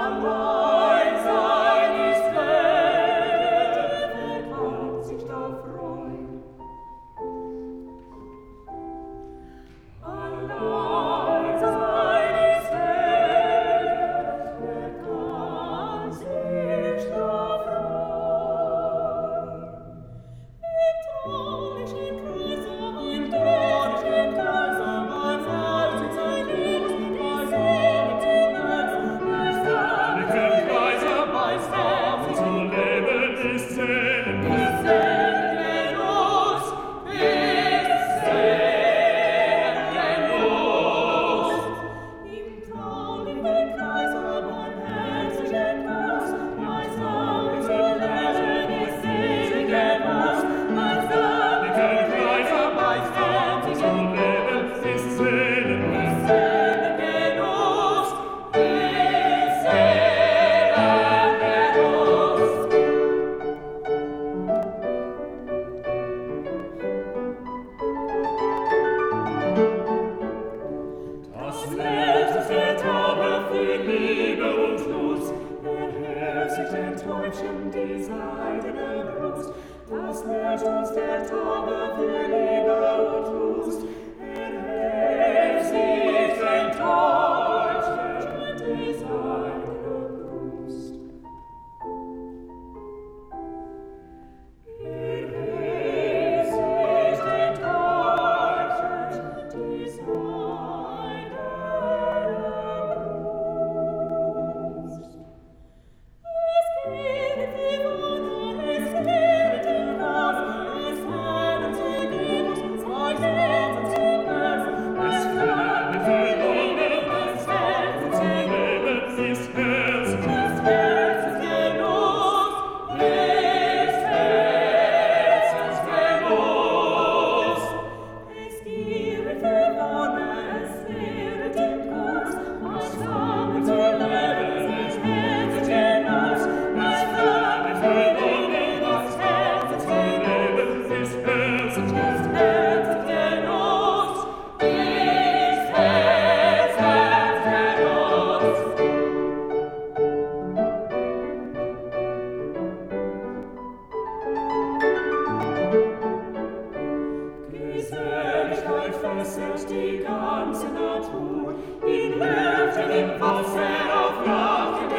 Allein sein ist Welt, wer kann sich da freuen? Allein sein ist Welt, wer kann sich da freuen? Im thronischen Kreise, beim Volk sind sein Los, bei Segen zu Herzen, bei Sterben zu Leben ist Segen los, ist Segen los. Im traurigen Kreise, beim herzlichen Los, bei Segen zu Leben ist Segen los, bei Segen Kreise, bei Sterben zu Leben ist Segen los, ist Segen los. Das Welt ist der Taube für Liebe und Lust, der Herr sich den Täubchen die seidene Brust. Das Welt uns der Taube für Liebe und Lust, der Herr sich den Täubchen die seidene Brust. Der Herr sich den Täubchen die seidene Brust. Es geht die Wonne, es geht die Wonne, es werden sie Gibus, zwei Herzen zu Herzen, es werden sie Wonne, es werden sie Gibus, ist Herzen Genuss, ist Herzens Genuss. Es gibt die Wonne, es wird im Kurs, was Samen zu leben, ist Herzens Genuss, was Samen zu leben, was Herzens Genuss, ist Herzens Genuss, ist Herzens Genuss, ist Herzens Genuss. Geselligkeit fesselt die ganze Natur, in Lüften, im Wasser, auf Nacht,